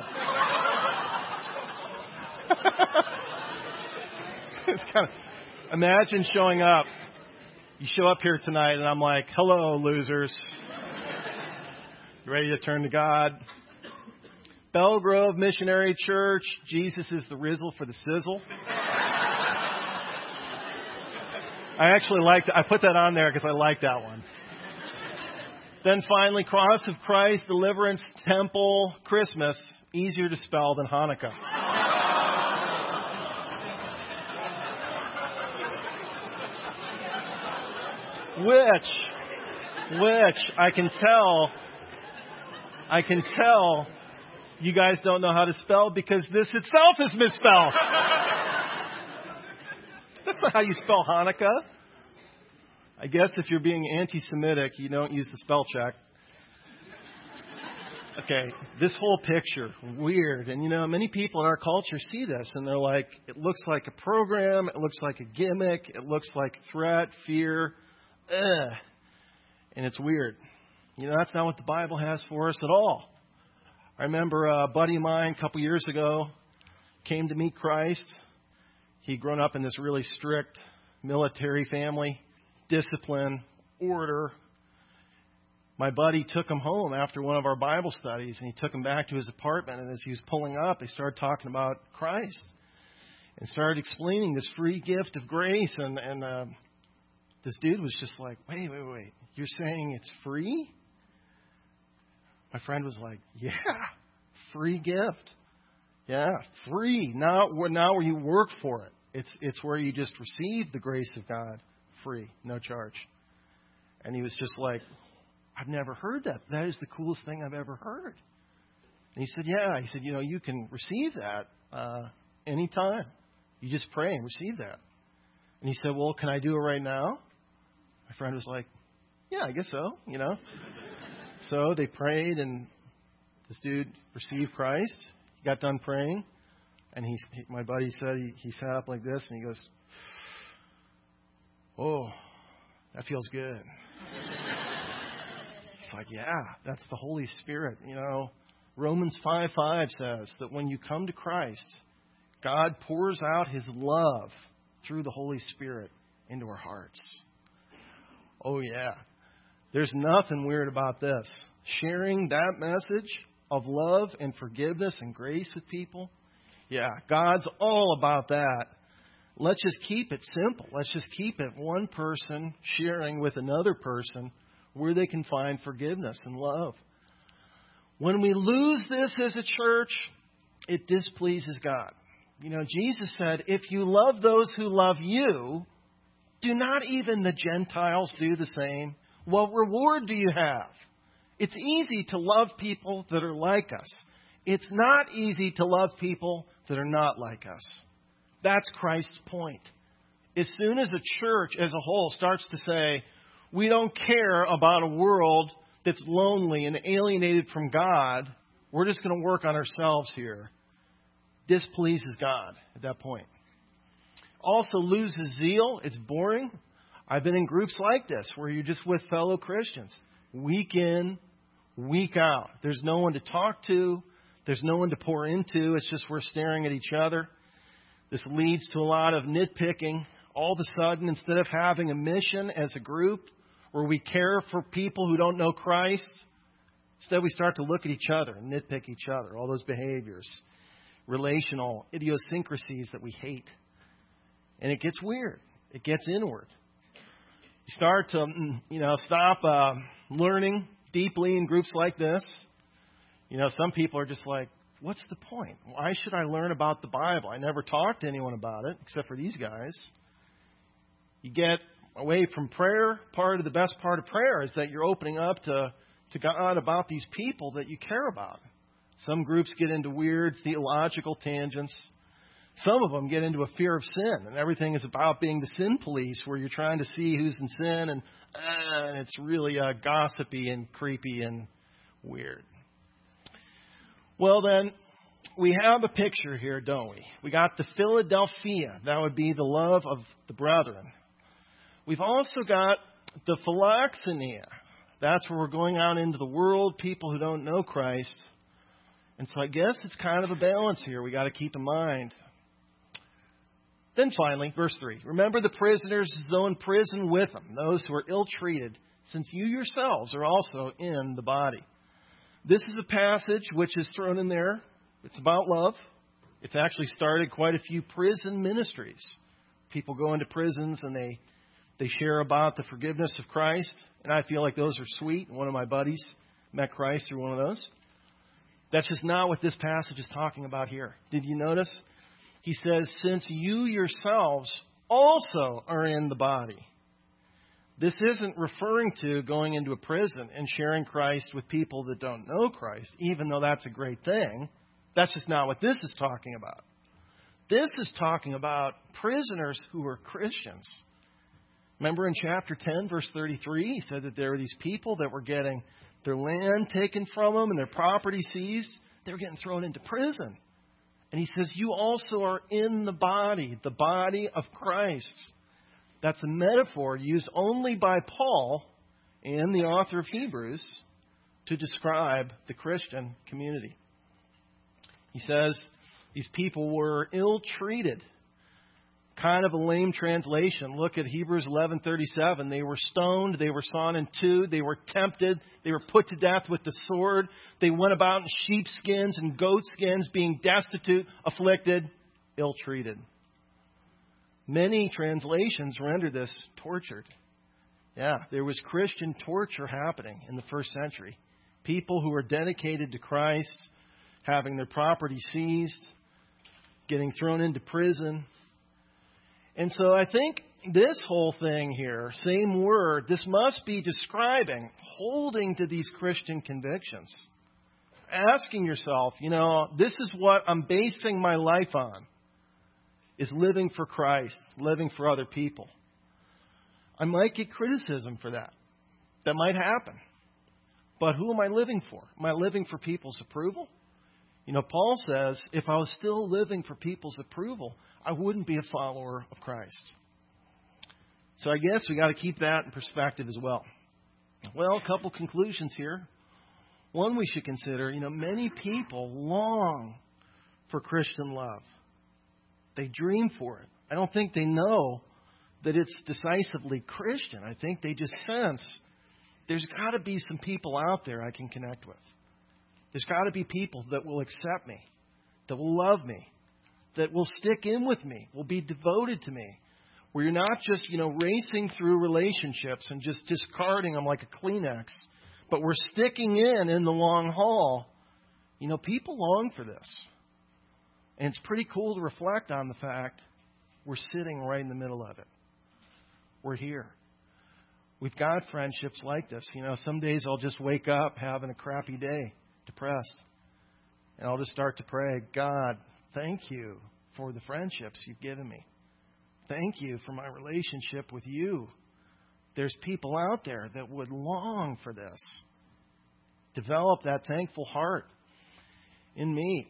It's kind of, imagine showing up. You show up here tonight and I'm like, hello, losers. You ready to turn to God? Bell Grove Missionary Church. Jesus is the rizzle for the sizzle. I put that on there because I like that one. Then finally, Cross of Christ, Deliverance Temple, Christmas. Easier to spell than Hanukkah. Which I can tell I can tell you guys don't know how to spell because this itself is misspelled. That's not how you spell Hanukkah. I guess if you're being anti-Semitic, you don't use the spell check. Okay, this whole picture, weird. And, many people in our culture see this, and they're like, it looks like a program, it looks like a gimmick, it looks like threat, fear, and it's weird. That's not what the Bible has for us at all. I remember a buddy of mine a couple years ago came to meet Christ. He'd grown up in this really strict military family, discipline, order. My buddy took him home after one of our Bible studies, and he took him back to his apartment. And as he was pulling up, they started talking about Christ and started explaining this free gift of grace. And this dude was just like, wait. You're saying it's free? My friend was like, yeah, free gift. Yeah, free. Not where you work for it. It's where you just receive the grace of God free, no charge. And he was just like, I've never heard that. That is the coolest thing I've ever heard. And he said, yeah. He said, you can receive that anytime. You just pray and receive that. And he said, well, can I do it right now? My friend was like, yeah, I guess so, So they prayed, and this dude received Christ. He got done praying, and my buddy said he sat up like this, and he goes, oh, that feels good. It's like, yeah, that's the Holy Spirit. Romans 5:5 says that when you come to Christ, God pours out His love through the Holy Spirit into our hearts. Oh, yeah. There's nothing weird about this. Sharing that message of love and forgiveness and grace with people. Yeah, God's all about that. Let's just keep it simple. Let's just keep it one person sharing with another person where they can find forgiveness and love. When we lose this as a church, it displeases God. Jesus said, if you love those who love you, do not even the Gentiles do the same? What reward do you have? It's easy to love people that are like us. It's not easy to love people that are not like us. That's Christ's point. As soon as a church as a whole starts to say, we don't care about a world that's lonely and alienated from God, we're just going to work on ourselves here, displeases God at that point. Also loses zeal. It's boring. I've been in groups like this where you're just with fellow Christians, week in, week out. There's no one to talk to. There's no one to pour into. It's just we're staring at each other. This leads to a lot of nitpicking. All of a sudden, instead of having a mission as a group where we care for people who don't know Christ, instead we start to look at each other and nitpick each other. All those behaviors, relational idiosyncrasies that we hate. And it gets weird. It gets inward. You start to, stop learning deeply in groups like this. Some people are just like, what's the point? Why should I learn about the Bible? I never talked to anyone about it except for these guys. You get away from prayer. Part of the best part of prayer is that you're opening up to God about these people that you care about. Some groups get into weird theological tangents. Some of them get into a fear of sin, and everything is about being the sin police, where you're trying to see who's in sin, and it's really gossipy and creepy and weird. Well, then, we have a picture here, don't we? We got the Philadelphia. That would be the love of the brethren. We've also got the philoxenia. That's where we're going out into the world, people who don't know Christ. And so I guess it's kind of a balance here we got to keep in mind. Then finally, verse 3. Remember the prisoners as though in prison with them, those who are ill-treated, since you yourselves are also in the body. This is a passage which is thrown in there. It's about love. It's actually started quite a few prison ministries. People go into prisons and they share about the forgiveness of Christ. And I feel like those are sweet. One of my buddies met Christ through one of those. That's just not what this passage is talking about here. Did you notice? He says, since you yourselves also are in the body. This isn't referring to going into a prison and sharing Christ with people that don't know Christ, even though that's a great thing. That's just not what this is talking about. This is talking about prisoners who are Christians. Remember in chapter 10, verse 33, he said that there were these people that were getting their land taken from them and their property seized. They were getting thrown into prison. And he says, you also are in the body of Christ. That's a metaphor used only by Paul and the author of Hebrews to describe the Christian community. He says these people were ill-treated. Kind of a lame translation. Look at Hebrews 11:37. They were stoned. They were sawn in two. They were tempted. They were put to death with the sword. They went about in sheepskins and goatskins, being destitute, afflicted, ill-treated. Many translations render this tortured. Yeah, there was Christian torture happening in the first century. People who were dedicated to Christ, having their property seized, getting thrown into prison. And so I think this whole thing here, same word, this must be describing holding to these Christian convictions. Asking yourself, this is what I'm basing my life on, is living for Christ, living for other people. I might get criticism for that. That might happen. But who am I living for? Am I living for people's approval? Paul says, if I was still living for people's approval, I wouldn't be a follower of Christ. So I guess we got to keep that in perspective as well. Well, a couple conclusions here. One we should consider, many people long for Christian love. They dream for it. I don't think they know that it's decisively Christian. I think they just sense there's got to be some people out there I can connect with. There's got to be people that will accept me, that will love me, that will stick in with me, will be devoted to me. Where you're not just, racing through relationships and just discarding them like a Kleenex, but we're sticking in the long haul. People long for this. And it's pretty cool to reflect on the fact we're sitting right in the middle of it. We're here. We've got friendships like this. Some days I'll just wake up having a crappy day, depressed. And I'll just start to pray, God, thank you for the friendships you've given me. Thank you for my relationship with you. There's people out there that would long for this. Develop that thankful heart in me.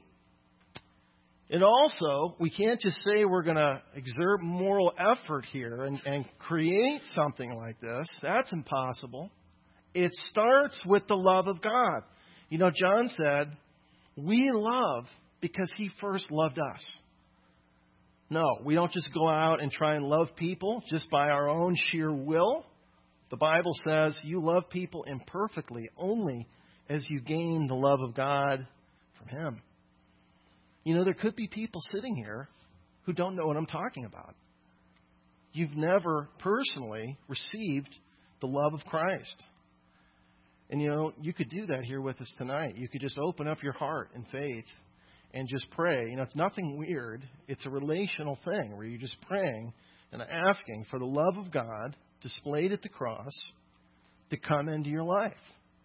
And also, we can't just say we're going to exert moral effort here and create something like this. That's impossible. It starts with the love of God. John said, we love because He first loved us. No, we don't just go out and try and love people just by our own sheer will. The Bible says you love people imperfectly only as you gain the love of God from Him. There could be people sitting here who don't know what I'm talking about. You've never personally received the love of Christ. And you could do that here with us tonight. You could just open up your heart in faith and just pray. It's nothing weird. It's a relational thing where you're just praying and asking for the love of God displayed at the cross to come into your life.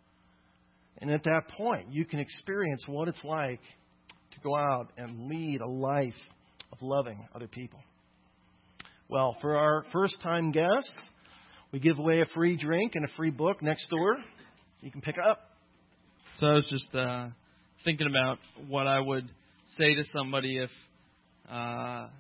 And at that point, you can experience what it's like to go out and lead a life of loving other people. Well, for our first-time guests, we give away a free drink and a free book next door. You can pick up. So I was just thinking about what I would say to somebody if I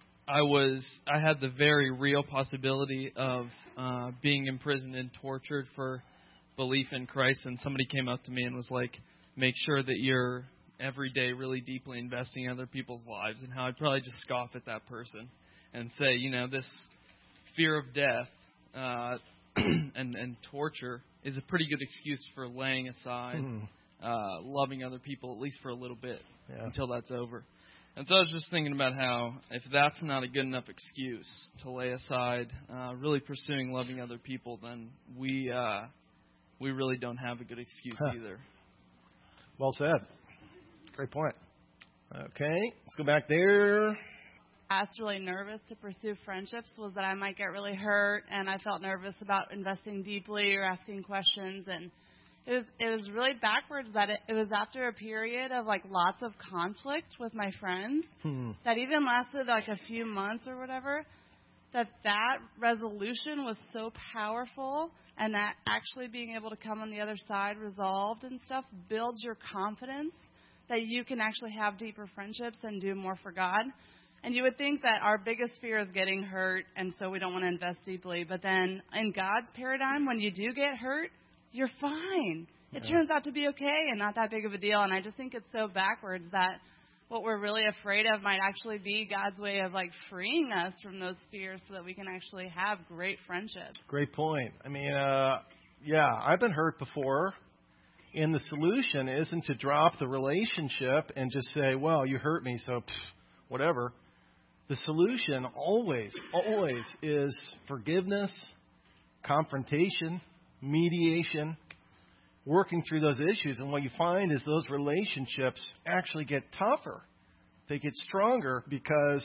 had the very real possibility of being imprisoned and tortured for belief in Christ, and somebody came up to me and was like, make sure that you're every day really deeply investing in other people's lives, and how I'd probably just scoff at that person and say, this fear of death and torture is a pretty good excuse for laying aside loving other people, at least for a little bit, until that's over. And so I was just thinking about how if that's not a good enough excuse to lay aside really pursuing loving other people, then we really don't have a good excuse either. Well said. Great point. Okay, let's go back there. past really nervous to pursue friendships was that I might get really hurt, and I felt nervous about investing deeply or asking questions. And it was really backwards that it was after a period of like lots of conflict with my friends that even lasted like a few months or whatever, that resolution was so powerful, and that actually being able to come on the other side resolved and stuff builds your confidence that you can actually have deeper friendships and do more for God. And you would think that our biggest fear is getting hurt, and so we don't want to invest deeply. But then in God's paradigm, when you do get hurt, you're fine. It turns out to be okay and not that big of a deal. And I just think it's so backwards that what we're really afraid of might actually be God's way of like freeing us from those fears so that we can actually have great friendships. Great point. I mean, I've been hurt before. And the solution isn't to drop the relationship and just say, well, you hurt me, so whatever. The solution always is forgiveness, confrontation, mediation, working through those issues. And what you find is those relationships actually get tougher. They get stronger because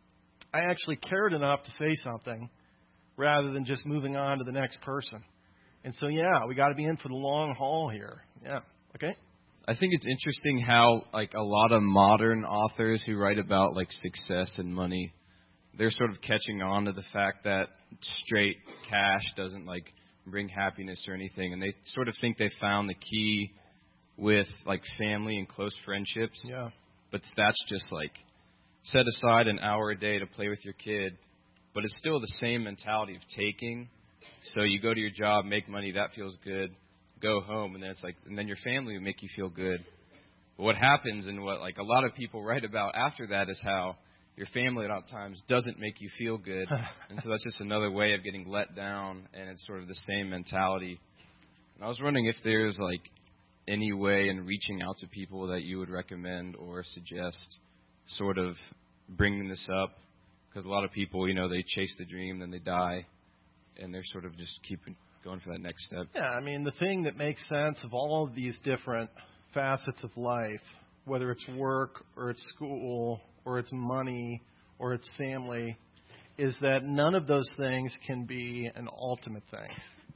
I actually cared enough to say something rather than just moving on to the next person. And so, we got to be in for the long haul here. Yeah. Okay. I think it's interesting how, like, a lot of modern authors who write about, like, success and money, they're sort of catching on to the fact that straight cash doesn't, like, bring happiness or anything. And they sort of think they found the key with, like, family and close friendships. Yeah. But that's just, like, set aside an hour a day to play with your kid. But it's still the same mentality of taking. So you go to your job, make money, that feels good, go home, and then it's like, and then your family will make you feel good. But what happens and what like a lot of people write about after that is how your family at times doesn't make you feel good. And so that's just another way of getting let down, and it's sort of the same mentality. And I was wondering if there's like any way in reaching out to people that you would recommend or suggest sort of bringing this up, because a lot of people, they chase the dream, then they die. And they're sort of just keeping going for that next step. Yeah, I mean, the thing that makes sense of all of these different facets of life, whether it's work or it's school or it's money or it's family, is that none of those things can be an ultimate thing.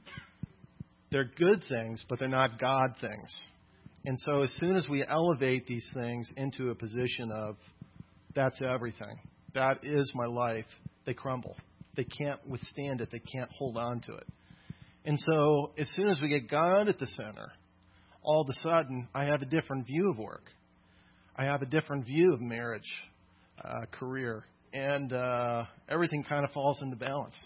They're good things, but they're not God things. And so as soon as we elevate these things into a position of, that's everything, that is my life, they crumble. They can't withstand it. They can't hold on to it. And so as soon as we get God at the center, all of a sudden I have a different view of work. I have a different view of marriage, career, and everything kind of falls into balance.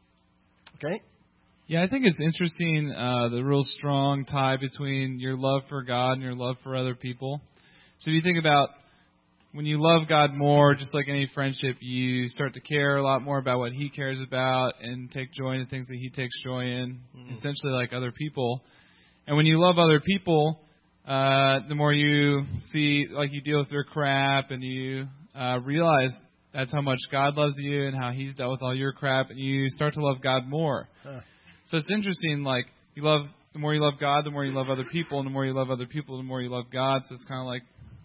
Okay? Yeah, I think it's interesting, the real strong tie between your love for God and your love for other people. So if you think about when you love God more, just like any friendship, you start to care a lot more about what He cares about and take joy in the things that He takes joy in, essentially like other people. And when you love other people, the more you see, like you deal with their crap and you realize that's how much God loves you and how He's dealt with all your crap, and you start to love God more. So it's interesting, like the more you love God, the more you love other people, and the more you love other people, the more you love God. So it's kind of like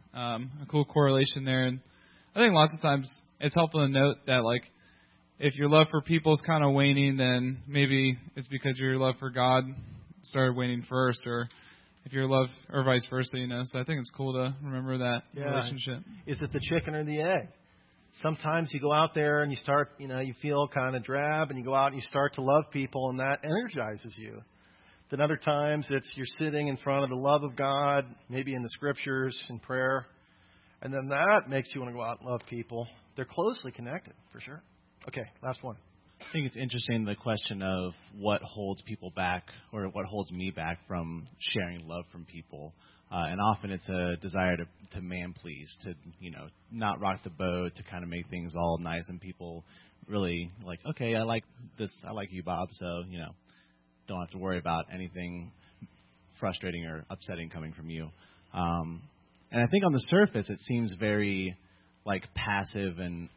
a cool correlation there. And I think lots of times it's helpful to note that, like, if your love for people is kind of waning, then maybe it's because your love for God started waning first, or if your love, or vice versa, So I think it's cool to remember that relationship. Is it the chicken or the egg? Sometimes you go out there and you start, you feel kind of drab, and you go out and you start to love people, and that energizes you. Then other times it's you're sitting in front of the love of God, maybe in the scriptures, in prayer, and then that makes you want to go out and love people. They're closely connected, for sure. Okay, last one. I think it's interesting, the question of what holds people back, or what holds me back from sharing love from people. And often it's a desire to man please, to, not rock the boat, to kind of make things all nice, and people really like, okay, I like this, I like you, Bob, so, don't have to worry about anything frustrating or upsetting coming from you. And I think on the surface it seems very like passive and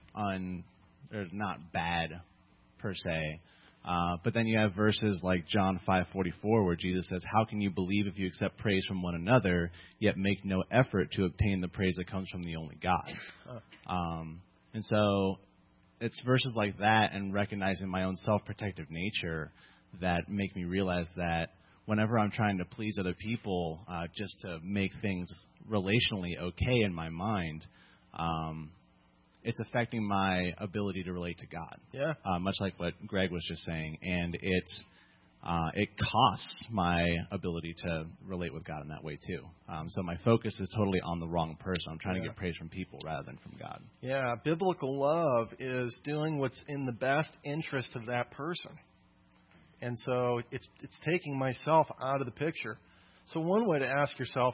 or not bad per se. But then you have verses like John 5:44 where Jesus says, "How can you believe if you accept praise from one another, yet make no effort to obtain the praise that comes from the only God?" And so it's verses like that and recognizing my own self-protective nature that make me realize that whenever I'm trying to please other people just to make things relationally okay in my mind, it's affecting my ability to relate to God. Yeah. Much like what Greg was just saying. And it costs my ability to relate with God in that way, too. So my focus is totally on the wrong person. I'm trying to get praise from people rather than from God. Yeah, biblical love is doing what's in the best interest of that person. And so it's taking myself out of the picture. So one way to ask yourself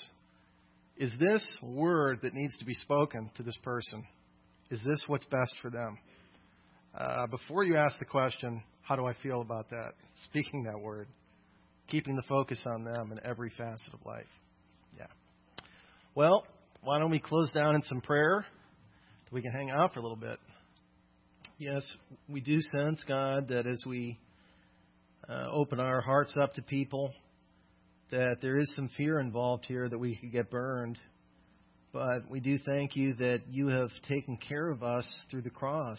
is this word that needs to be spoken to this person, is this what's best for them? Before you ask the question, how do I feel about that? Speaking that word, keeping the focus on them in every facet of life. Yeah. Well, why don't we close down in some prayer so we can hang out for a little bit. Yes, we do sense, God, that as we open our hearts up to people, that there is some fear involved here that we could get burned. But we do thank you that you have taken care of us through the cross.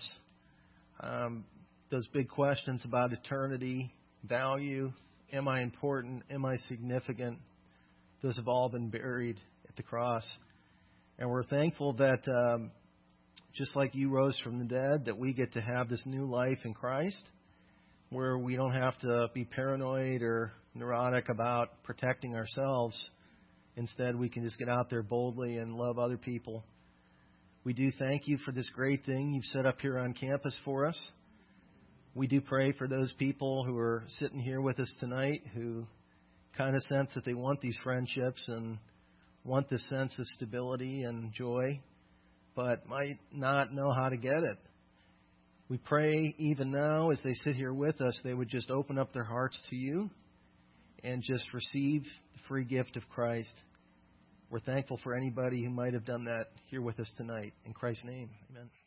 Those big questions about eternity, value, am I important, am I significant, those have all been buried at the cross. And we're thankful that just like you rose from the dead, that we get to have this new life in Christ, where we don't have to be paranoid or neurotic about protecting ourselves. Instead, we can just get out there boldly and love other people. We do thank you for this great thing you've set up here on campus for us. We do pray for those people who are sitting here with us tonight who kind of sense that they want these friendships and want this sense of stability and joy, but might not know how to get it. We pray even now as they sit here with us, they would just open up their hearts to you and just receive the free gift of Christ. We're thankful for anybody who might have done that here with us tonight. In Christ's name, amen.